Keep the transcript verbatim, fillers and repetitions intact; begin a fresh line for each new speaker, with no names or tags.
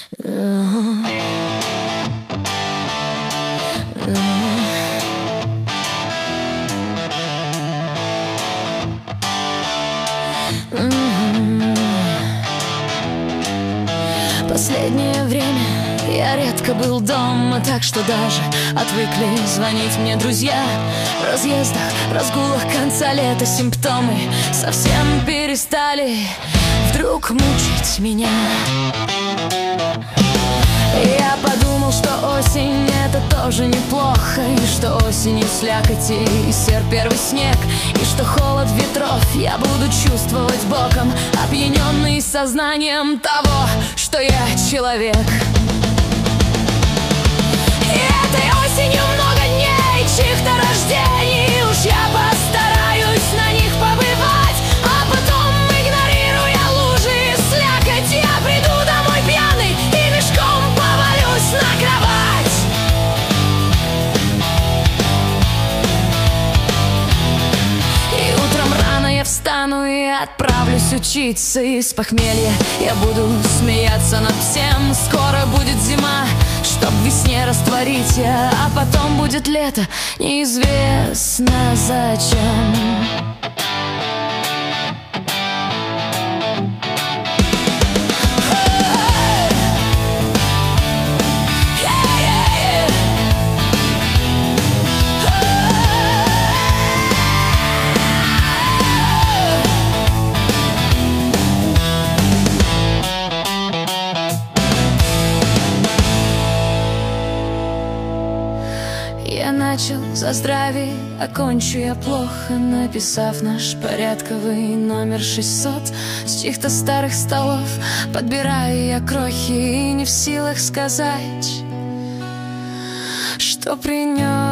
Последнее время я редко был дома, так что даже отвыкли звонить мне друзья. В разъездах, разгулах конца лета симптомы совсем перестали вдруг мучить меня. Я подумал, что осень — это тоже неплохо, и что осенью слякоти и сер первый снег, и что холод ветров я буду чувствовать боком, опьяненный сознанием того, что я человек. И этой осенью много дней чьих-то рождений, уж я постараюсь на них побывать, а потом, игнорируя лужи и слякоть, я приду домой пьяный и мешком повалюсь на кровать. И утром рано я встану и отправлюсь учиться, и с похмелья я буду смеяться над всем. Скоро будет зима, чтоб в весне растворить я, а потом будет лето, неизвестно зачем. Я начал за здравие, окончу я плохо, написав наш порядковый номер шестьсот. С чьих-то старых столов подбираю я крохи и не в силах сказать, что принес.